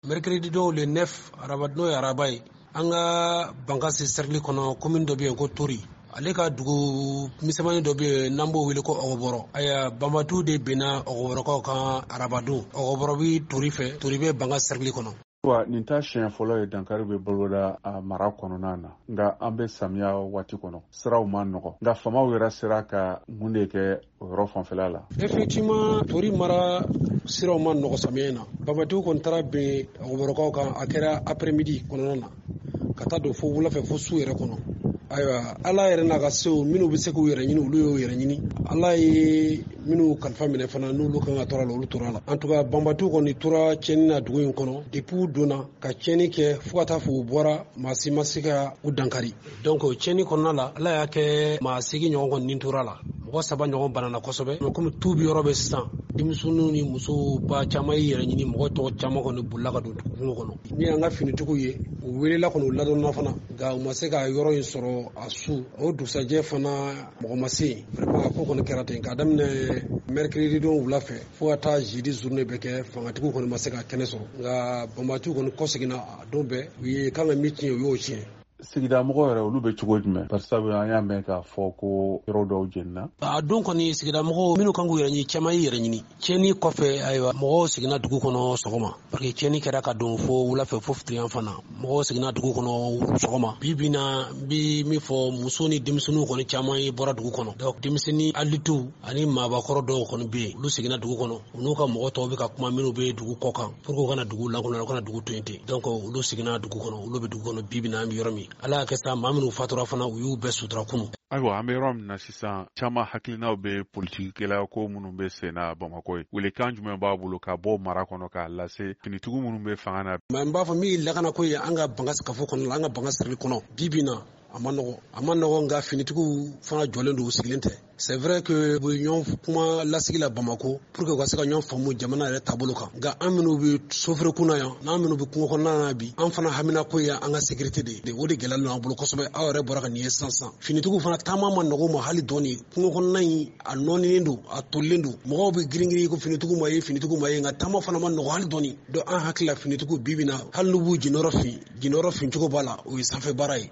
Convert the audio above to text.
Mercredi do le 9 arabat no arabai anga bankasi serli kono commune do bien ko Tori ale ka dugu misamani do be nambo wele ko ogoboro aya bambatu de bena ogoboro ko kan arabadu ogoboro bi Tori be banga serli kono wa nin ta siɲɛ fɔlɔ ye dankari bɛ boloda a mara kɔnɔna na nka an bɛ samiya waati kɔnɔ siraw ma nɔgɔ nka famaw yɛrɛ sera ka mun de kɛ o yɔrɔ fanfɛla la. Effectivement Tori mara siraw ma nɔgɔ samiya na bambatu kɔni taara bɛn ogoborokaw kan a kɛra après-midi kɔnɔna na ka taa don fo wulafɛ fo su yɛrɛ kɔnɔ. Ayiwa ala yɛrɛ n'a ka sew minnu bɛ se k'u yɛrɛ ɲini olu y'o yɛrɛ ɲini ala ye minnu kalifa minɛ fana n'olu kan ka tora la olu tora la en tout cas bambatu kɔni tora tiɲɛni na dugu in kɔnɔ depuis u donna ka tiɲɛni kɛ fo ka taa fɔ u bɔra maa si ma se ka u dankari donc tiɲɛni kɔnɔna la ala y'a kɛ maa seegin ɲɔgɔn kɔni nin tora la mɔgɔ 3 ɲɔgɔn banana kosɛbɛ komi tu bi yɔrɔ bɛ sisan denmisɛnninw ni musoba caman y'i yɛrɛ ɲini mɔgɔ tɔgɔ caman kɔni bolila ka don dugu kɔnɔ ni y'an ka finitigiw ye u welela kɔni u ladɔnna fana nka u ma se ka yɔrɔ in sɔrɔ a su o dugusajɛ fana mɔgɔ ma se yen vraiment ko kɔni kɛra ten k'a daminɛ mercredi don wula fɛ fo ka taa jeudi journée bɛ kɛ fangatigiw kɔni ma se ka kɛnɛ sɔrɔ nka bambatigiw kɔni kɔseginna a don bɛɛ u ye kan ka min tiɲɛ u y'o tiɲɛ. Sigida mɔgɔw yɛrɛ olu bɛ cogo jumɛn parce que an y'a mɛn k'a fɔ ko yɔrɔ dɔw jenina a don kɔni sigida mɔgɔw minnu kan k'u yɛrɛ ɲini caman y'i yɛrɛ ɲini tiɲɛni kɔfɛ ayiwa mɔgɔw seginna dugu kɔnɔ sɔgɔma parce que tiɲɛni kɛra ka don fo wulafɛ fo fitiriyan fana mɔgɔw seginna dugu kɔnɔ sɔgɔma bi na n bi min fɔ muso ni denmisɛnninw kɔni caman ye bɔra dugu kɔnɔ donc denmisɛnnin adultes ani maabakɔrɔ dɔw kɔni bɛ yen olu seginna dugu kɔnɔ u n'u ka mɔgɔ tɔw bɛ ka kuma minnu bɛ dugu kɔ kan pour que u kana dugu lankɔnɔ u kana dugu to yen ten donc olu seginna dugu kɔnɔ olu bɛ dugu kɔnɔ bi na an bɛ yɔrɔ min ala y'a kɛ sa minnu fatura fana u y'u bɛɛ sutura kunu. Ayiwa an bɛ yɔrɔ min na sisan caman hakilinaw bɛ politikɛla ko minnu bɛ sen na Bamakɔ ye welekan jumɛn b'a bolo ka bɔ mara kɔnɔ k'a lase finitigiw minnu bɛ fanga na. Mais n b'a fɔ min lakana ko ye an ka banga kafo kɔnɔ la an ka banga sirili kɔnɔ bi na a ma nɔgɔ nka finitigiw fana jɔlen don u sigilen tɛ c'est vrai que u ye ɲɔgɔn kuma lasigi la Bamako pour que u ka se ka ɲɔgɔn faamu jamana yɛrɛ taabolo kan nka an minnu bɛ sofɛri kunna yan n'an minnu bɛ kungo kɔnɔna na bi an fana hamina ko ye an ka sécurité de o de gɛlɛyalen don an bolo kosɛbɛ aw yɛrɛ bɔra ka nin ye sisan finitigiw fana taama ma nɔgɔ ma hali dɔɔni kungo kɔnɔna in a nɔɔnilen don a tolilen don mɔgɔw bɛ girin ko finitigiw ma ye nka taama fana ma nɔgɔ hali dɔɔni donc an hakili la finitigiw bi na hali n'u b'u jinyɔrɔ fin cogo b'a la o ye sanfɛ baara ye.